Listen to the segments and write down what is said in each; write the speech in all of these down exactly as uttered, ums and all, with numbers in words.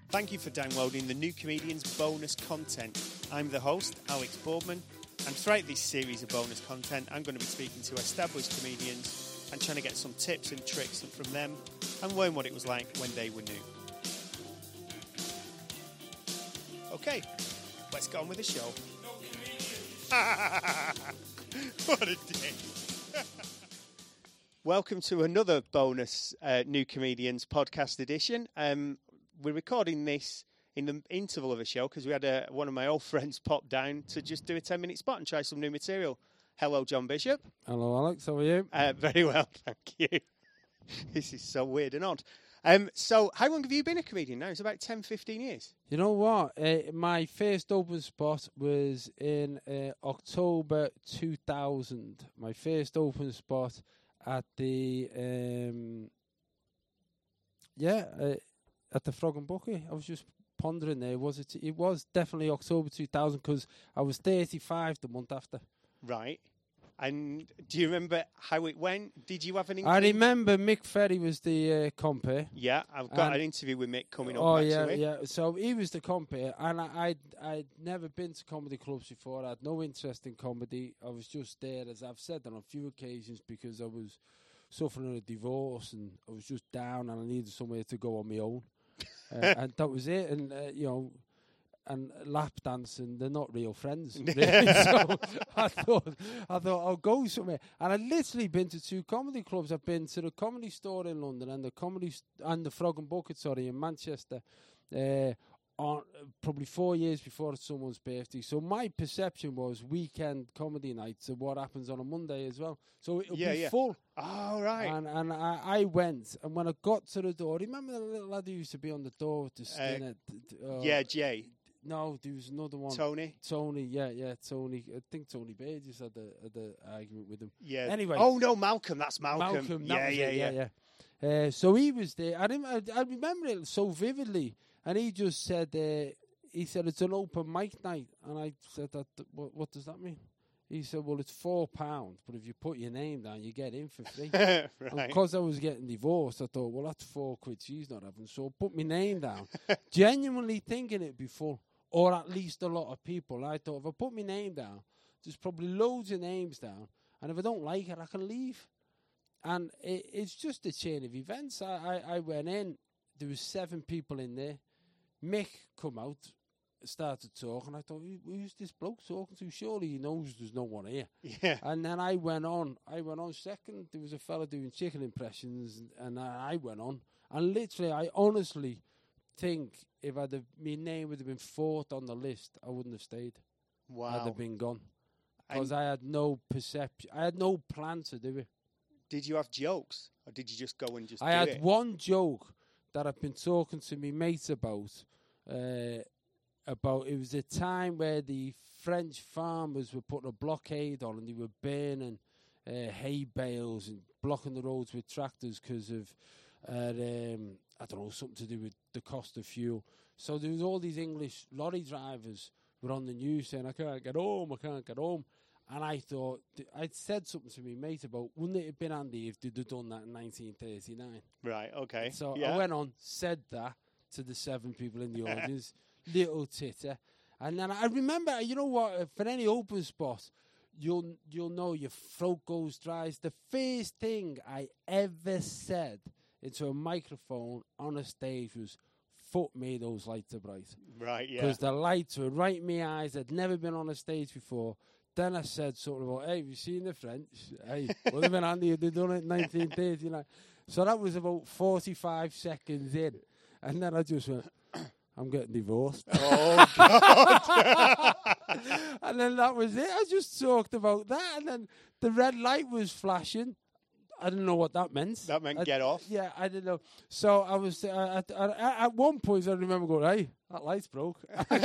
Thank you for downloading the New Comedians bonus content. I'm the host, Alex Boardman, and throughout this series of bonus content, I'm going to be speaking to established comedians and trying to get some tips and tricks from them and learn what it was like when they were new. Okay, let's get on with the show. What a day. Welcome to another bonus uh, New Comedians podcast edition. Um, we're recording this in the interval of a show because we had a, one of my old friends pop down to just do a ten minute spot and try some new material. Hello, John Bishop. Hello, Alex. How are you? Uh, very well, thank you. This is so weird and odd. Um, so, how long have you been a comedian now? It's about ten, fifteen years. You know what? Uh, my first open spot was in uh, October two thousand. My first open spot at the, um, yeah, uh, at the Frog and Bucket. I was just pondering there. Was it? It was definitely October two thousand because I was thirty-five the month after. Right. And do you remember how it went? Did you have an inkling? I remember Mick Ferry was the uh, compere. Yeah, I've got and an interview with Mick coming up. Oh, actually. yeah, yeah. So he was the compere, and I, I'd, I'd never been to comedy clubs before. I had no interest in comedy. I was just there, as I've said on a few occasions, because I was suffering a divorce, and I was just down, and I needed somewhere to go on my own. uh, and that was it. And, uh, you know... and lap dancing, they're not real friends. Really. So I thought, I thought I'll go somewhere. And I've literally been to two comedy clubs. I've been to the Comedy Store in London and the comedy st- and the Frog and Bucket, sorry, in Manchester, uh, on uh, probably four years before someone's birthday. So my perception was weekend comedy nights and what happens on a Monday as well. So it'll yeah, be yeah. full. Oh, right. And and I, I went, and when I got to the door, remember the little lad who used to be on the door with the skin? Uh, uh, yeah, Jay. No, there was another one. Tony? Tony, yeah, yeah, Tony. I think Tony Burgess had the, had the argument with him. Yeah. Anyway. Oh, no, Malcolm. That's Malcolm. Malcolm, that yeah, was yeah, it, yeah, yeah, yeah. Uh, so he was there. I, didn't, I, I remember it so vividly. And he just said, uh, he said, it's an open mic night. And I said, that. What, what does that mean? He said, well, it's four pounds, but if you put your name down, you get in for free. Right. Because I was getting divorced, I thought, well, that's four quid she's not having. So I put my name down, genuinely thinking it'd be full. Or at least a lot of people. I thought, if I put my name down, there's probably loads of names down. And if I don't like it, I can leave. And it, it's just a chain of events. I, I, I went in. There was seven people in there. Mick come out, started talking. I thought, Who, who's this bloke talking to? Surely he knows there's no one here. Yeah. And then I went on. I went on second. There was a fella doing chicken impressions. And I, I went on. And literally, I honestly... think if I'd have, my name would have been fourth on the list, I wouldn't have stayed. Wow. I'd have been gone. Because I had no perception. I had no plan to do it. Did you have jokes? Or did you just go and just I do had it? one joke that I've been talking to my mates about. Uh, about it was a time where the French farmers were putting a blockade on and they were burning uh, hay bales and blocking the roads with tractors because of... Uh, um, I don't know, something to do with the cost of fuel. So there was all these English lorry drivers were on the news saying, I can't get home, I can't get home. And I thought, th- I'd said something to me mate about, wouldn't it have been handy if they'd have done that in nineteen thirty-nine? Right, okay. So yeah. I went on, said that to the seven people in the audience, little titter. And then I remember, you know what, for any open spot, you'll you'll know your throat goes dry. It's the first thing I ever said into a microphone on a stage was, fuck me, those lights are bright. Right, yeah. Because the lights were right in my eyes. I'd never been on a stage before. Then I said something about, hey, have you seen the French? Hey, would have been handy if they'd done it in nineteen thirty-nine. So that was about forty-five seconds in. And then I just went, I'm getting divorced. Oh, God. And then that was it. I just talked about that. And then the red light was flashing. I didn't know what that meant. That meant I, get off? Yeah, I didn't know. So I was, uh, at, at, at one point I remember going, hey, that light's broke.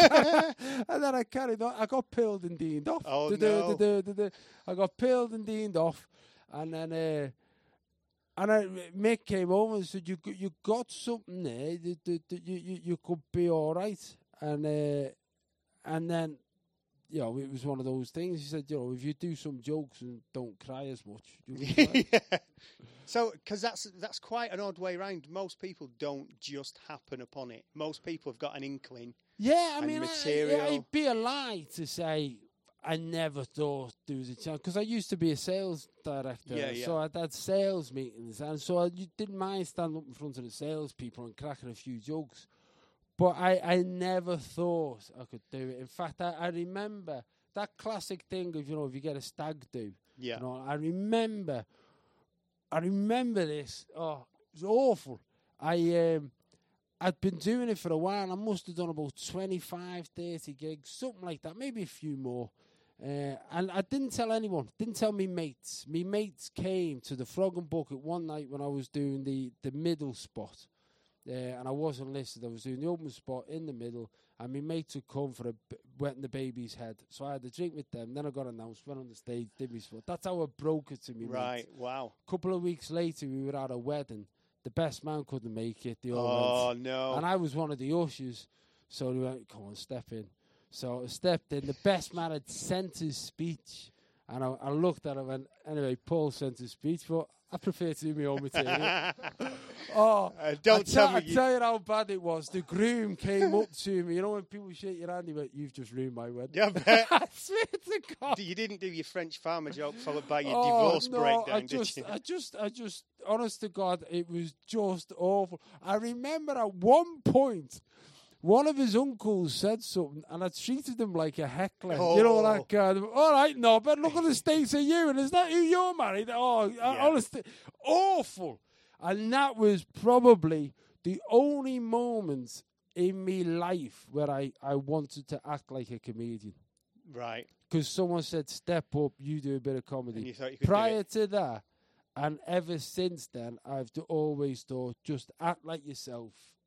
And then I carried on. I got pilled and deaned off. Oh, da, no. da, da, da, da. I got pilled and deaned off. And then uh, and I, Mick came over and said, you you got something there. That, that, that you, you, you could be all right. And, uh, and then... You know, it was one of those things. He said, you know, if you do some jokes and don't cry as much, you'll be fine. Yeah. So, because that's that's quite an odd way round. Most people don't just happen upon it. Most people have got an inkling. Yeah, I and mean, material. I, it'd be a lie to say I never thought there was a chance, because I used to be a sales director, Yeah, yeah. so I'd had sales meetings, and so I didn't mind standing up in front of the salespeople and cracking a few jokes. But I, I never thought I could do it. In fact, I, I remember that classic thing of, you know, if you get a stag do. Yeah. You know, I remember, I remember this. Oh, it was awful. I, um, I'd been doing it for a while. I must have done about twenty-five, thirty gigs, something like that, maybe a few more. Uh, and I didn't tell anyone, didn't tell me mates. Me mates came to the Frog and Bucket one night when I was doing the, the middle spot. Uh, and I wasn't listed. I was doing the open spot in the middle, and my mates had come for a b- wetting the baby's head. So I had a drink with them. Then I got announced, went on the stage, did my spot. That's how I broke it to me. Right, mate. wow. A couple of weeks later, we were at a wedding. The best man couldn't make it. They all Oh, went. no. And I was one of the ushers. So they went, come on, step in. So I stepped in. The best man had sent his speech. And I, I looked at him and, anyway, Paul sent his speech, but I prefer to do my own material. Oh, Uh, don't I tell t- me. I You... tell you how bad it was. The groom came up to me. You know when people shake your hand, he went, "You've just ruined my wedding." Yeah, I bet. I swear to God. You didn't do your French farmer joke followed by your Oh, divorce no, breakdown, I just, did you? I just, I just, honest to God, it was just awful. I remember at one point, one of his uncles said something, and I treated him like a heckler. Oh. You know, that kind of, all right, no, but look at the state of you, and is that who you're married? Oh, Yeah. honestly, awful. And that was probably the only moment in my life where I, I wanted to act like a comedian. Right. Because someone said, step up, you do a bit of comedy. And you thought you could do Prior it. to that, and ever since then, I've d- always thought, just act like yourself,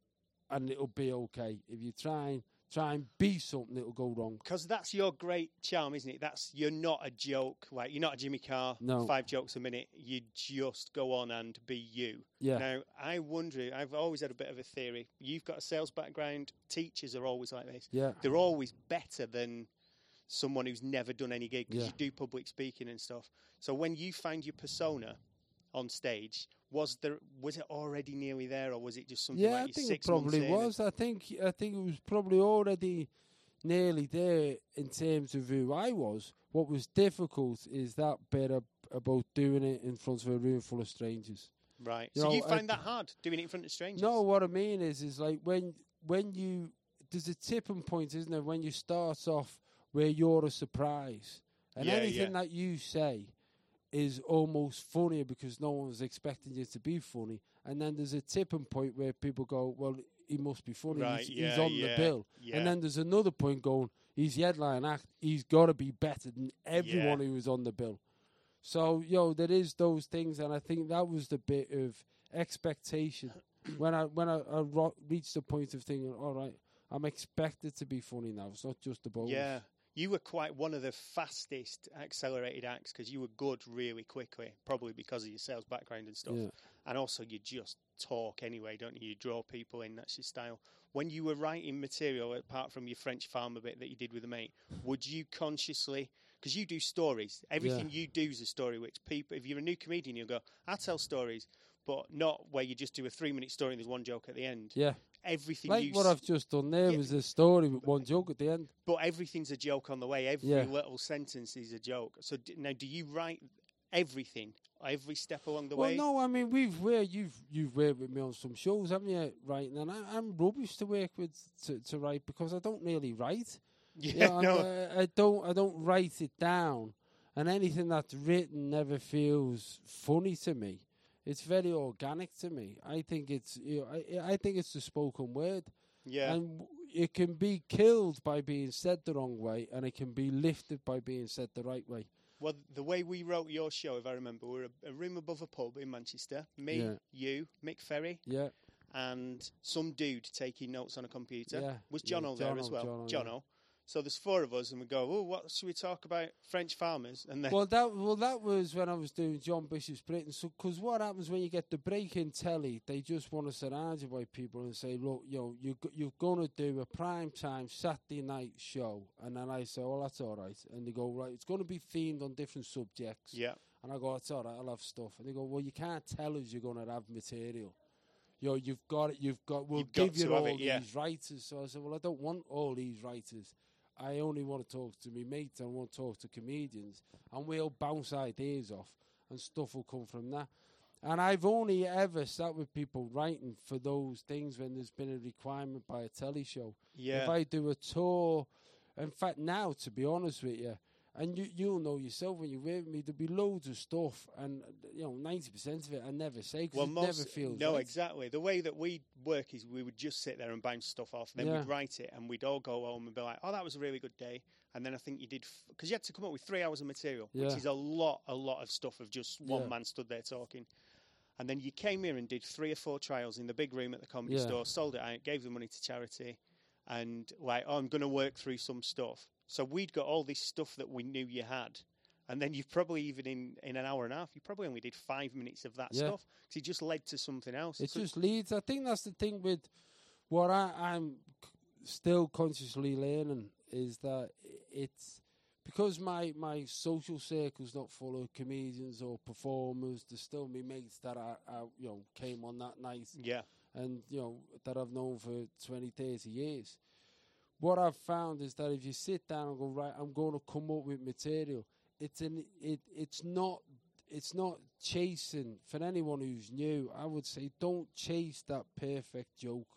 and it'll be okay. If you try and try and be something, it'll go wrong. Because that's your great charm, isn't it? That's you're not a joke. Like you're not a Jimmy Carr. No. Five jokes a minute. You just go on and be you. Yeah. Now I wonder. I've always had a bit of a theory. You've got a sales background. Teachers are always like this. Yeah. They're always better than someone who's never done any gig because Yeah. you do public speaking and stuff. So when you find your persona on stage, was there was it already nearly there, or was it just something Yeah, like I you think six it probably months in was. I think I think it was probably already nearly there in terms of who I was. What was difficult is that bit ab- about doing it in front of a room full of strangers. And, right. You So know, you find I- that hard doing it in front of strangers? No, what I mean is, is like when when you there's a tipping point, isn't there? When you start off where you're a surprise, and Yeah, anything yeah. that you say is almost funnier because no one was expecting you to be funny, and then there's a tipping point where people go, "Well, he must be funny. Right, he's, yeah, he's on yeah, the bill," yeah. and then there's another point going, "He's the headline act. He's got to be better than everyone Yeah. who was on the bill." So, yo, there is those things, and I think that was the bit of expectation when I when I, I ro- reached the point of thinking, all right, I'm expected to be funny now. It's not just a bonus. Yeah. You were quite one of the fastest accelerated acts because you were good really quickly, probably because of your sales background and stuff. Yeah. And also you just talk anyway, don't you? You draw people in, that's your style. When you were writing material, apart from your French farmer bit that you did with a mate, would you consciously, because you do stories, everything Yeah. you do is a story, which people, if you're a new comedian, you'll go, I tell stories, but not where you just do a three minute story and there's one joke at the end. Yeah. Everything Like you what s- I've just done there Yeah. was a story with one joke at the end. But everything's a joke on the way. Every Yeah. little sentence is a joke. So d- now, do you write everything, every step along the Well, way? no, I mean we've where you've you've worked with me on some shows, haven't you? Writing, and I, I'm rubbish to work with to, to write because I don't really write. Yeah, You know, no. I, I don't I don't write it down, and anything that's written never feels funny to me. It's very organic to me. I think it's you know, I I think it's the spoken word. yeah. And w- it can be killed by being said the wrong way, and it can be lifted by being said the right way. Well, the way we wrote your show, if I remember, we were a, a room above a pub in Manchester. Me, Yeah. you, Mick Ferry, Yeah, and some dude taking notes on a computer. Yeah. Was Yeah, Jono there as Jono, well? Jono, Jono. yeah. So there's four of us, and we go, oh, what should we talk about? French farmers. And then, well, that well that was when I was doing John Bishop's Britain. So, because what happens when you get the break in telly, they just want to surround you by people and say, look, you know, you go- you're going to do a prime time Saturday night show, and then I say, oh, that's all right, and they go, right, it's going to be themed on different subjects. yeah, And I go, it's all right, I'll have stuff. And they go, well, you can't tell us you're going to have material. You know, you've got it, you've got, we'll You've give got you to have all it, yeah. these writers. So I said, well, I don't want all these writers. I only want to talk to me mates, I want to talk to comedians, and we'll bounce ideas off, and stuff will come from that. And I've only ever sat with people writing for those things when there's been a requirement by a telly show. Yeah. If I do a tour, in fact, now, to be honest with you, and you, you'll know yourself when you're with me, there'll be loads of stuff, and, you know, ninety percent of it I never say, because well, it most, never feels No, right. exactly. The way that we work is we would just sit there and bounce stuff off, and then Yeah. we'd write it, and we'd all go home and be like, oh, that was a really good day. And then I think you did, because f- you had to come up with three hours of material, Yeah. which is a lot, a lot of stuff of just one Yeah. man stood there talking. And then you came here and did three or four trials in the big room at the Comedy Yeah. Store, sold it out, gave the money to charity, and like, oh, I'm going to work through some stuff. So we'd got all this stuff that we knew you had. And then you've probably, even in, in an hour and a half, you probably only did five minutes of that Yeah. stuff, because it just led to something else. It So- just leads. I think that's the thing with what I, I'm c- still consciously learning is that i- it's because my, my social circle's not full of comedians or performers. There's still me mates that I, I you know came on that night yeah. and you know that I've known for twenty, thirty years. What I've found is that if you sit down and go, right, I'm going to come up with material. It's an it. It's not. It's not chasing. For anyone who's new, I would say don't chase that perfect joke.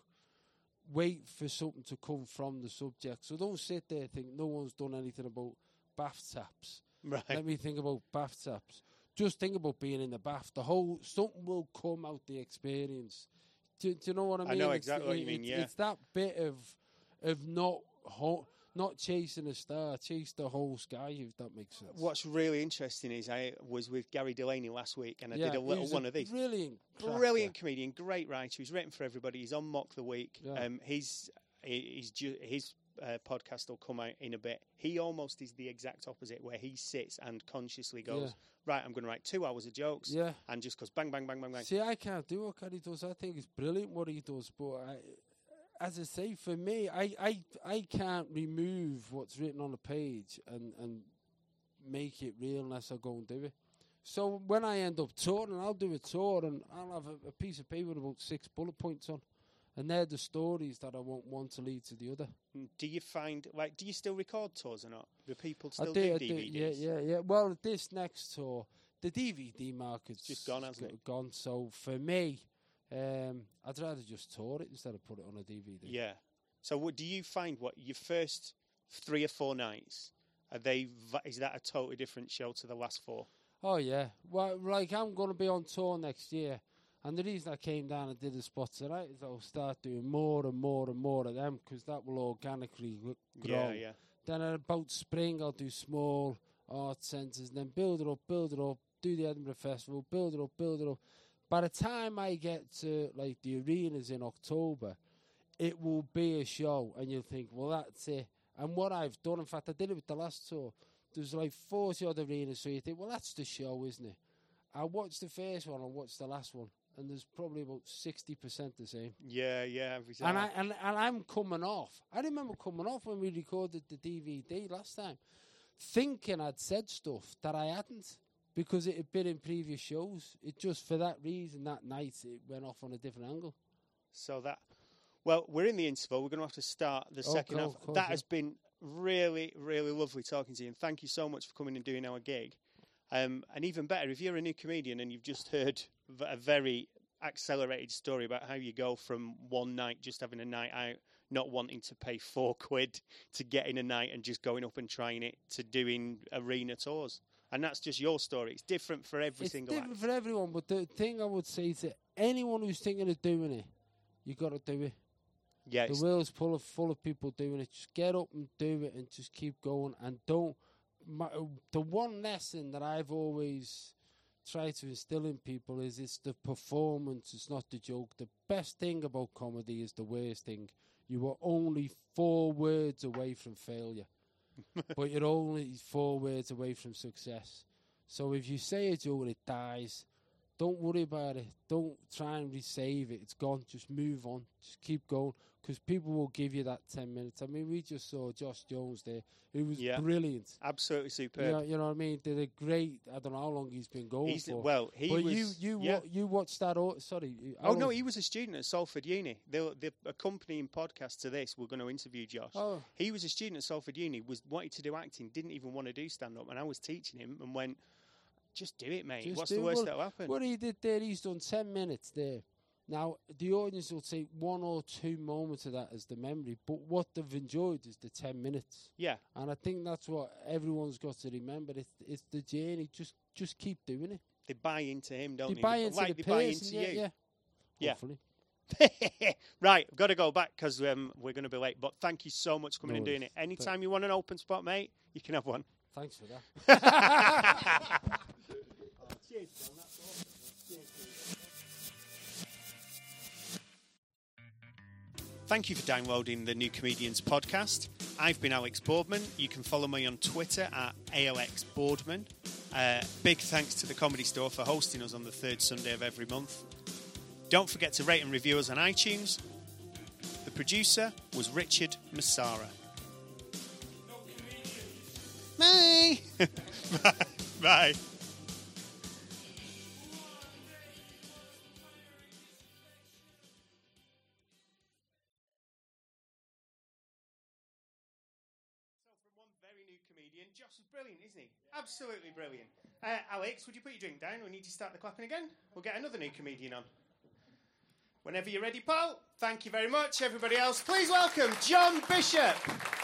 Wait for something to come from the subject. So don't sit there and think no one's done anything about bath taps. Right. Let me think about bath taps. Just think about being in the bath. The whole something will come out the experience. Do, do you know what I mean? I know It's- exactly what you it- mean, It's, yeah. it's that bit of of not ho- not chasing a star, chase the whole sky. If that makes sense. What's really interesting is I was with Gary Delaney last week, and I Yeah, did a little he's one a of these. Brilliant, cracker. Brilliant comedian, great writer. He's written for everybody. He's on Mock the Week. Yeah. Um, he's he's ju- his uh, podcast will come out in a bit. He almost is the exact opposite, where he sits and consciously goes, right, I'm going to write two hours of jokes, Yeah. and just goes bang, bang, bang, bang, bang. See, I can't do what Gary does. I think it's brilliant what he does, but I, as I say, for me, I, I, I can't remove what's written on the page and, and make it real unless I go and do it. So when I end up touring, I'll do a tour and I'll have a, a piece of paper with about six bullet points on. And they're the stories that I want one to lead to the other. Do you find, like, do you still record tours or not? Do people still I do, do I D do, V Ds? yeah, yeah, yeah. Well, this next tour, the D V D market's just gone, hasn't g- it? Gone. So for me, um, I'd rather just tour it instead of put it on a D V D. Yeah. So what do you find, what, your first three or four nights, are they, va- is that a totally different show to the last four? Oh yeah. Well, like I'm going to be on tour next year, and the reason I came down and did the spots tonight is I'll start doing more and more and more of them because that will organically w- grow. Yeah, yeah. Then at about spring, I'll do small art centres, and then build it up, build it up, do the Edinburgh Festival, build it up, build it up. By the time I get to like the arenas in October, it will be a show, and you'll think, well, that's it. And what I've done, in fact, I did it with the last tour. There's like forty odd arenas, so you think, well, that's the show, isn't it? I watched the first one, I watched the last one, and there's probably about sixty percent the same. Yeah, yeah. every And, time. I, and, and I'm coming off. I remember coming off when we recorded the D V D last time, thinking I'd said stuff that I hadn't because it had been in previous shows. It just, for that reason, that night, it went off on a different angle. So that, well, we're in the interval. We're going to have to start the Oh, second cool, half. cool, that yeah. has been really, really lovely talking to you, and thank you so much for coming and doing our gig. Um, and even better, if you're a new comedian and you've just heard v- a very accelerated story about how you go from one night just having a night out, not wanting to pay four quid to get in a night and just going up and trying it, to doing arena tours. And that's just your story. It's different for every It's single different act. for everyone, but the thing I would say to anyone who's thinking of doing it, you got to do it. Yeah, The it's, world's full of full of people doing it. Just get up and do it, and just keep going. And don't. My, the one lesson that I've always tried to instill in people is it's the performance. It's not the joke. The best thing about comedy is the worst thing. You are only four words away from failure, but you're only four words away from success. So if you say a joke and it dies, don't worry about it. Don't try and resave it. It's gone. Just move on. Just keep going. Because people will give you that ten minutes. I mean, we just saw Josh Jones there. He was yeah. brilliant. Absolutely superb. You know, you know what I mean? Did a great, I don't know how long he's been going he's, for. Well, he but was... you, you, yeah. wa- you watched that... O- sorry. Oh, no, he was a student at Salford Uni. The, the accompanying podcast to this, we're going to interview Josh. Oh. He was a student at Salford Uni, was wanted to do acting, didn't even want to do stand-up, and I was teaching him and went, just do it, mate. Just What's do the worst what, that'll happen? What he did there, he's done ten minutes there. Now, the audience will take one or two moments of that as the memory, but what they've enjoyed is the ten minutes. Yeah. And I think that's what everyone's got to remember. It's, it's the journey. Just just keep doing it. They buy into him, don't they? They buy into like the they buy person, into yeah, you. Yeah. Hopefully. Yeah. Right, I've got to go back because um, we're going to be late. But thank you so much for coming No and doing it. Anytime Th- you want an open spot, mate, you can have one. Thanks for that. oh, cheers, John. That's awesome. Cheers, Thank you for downloading the New Comedians podcast. I've been Alex Boardman. You can follow me on Twitter at A L X Boardman. Uh, big thanks to the Comedy Store for hosting us on the third Sunday of every month. Don't forget to rate and review us on iTunes. The producer was Richard Massara. Bye. Bye. Bye. Josh is brilliant, isn't he? Yeah. Absolutely brilliant. Uh, Alex, would you put your drink down? We need to start the clapping again. We'll get another new comedian on. Whenever you're ready, Paul. Thank you very much. Everybody else, please welcome John Bishop.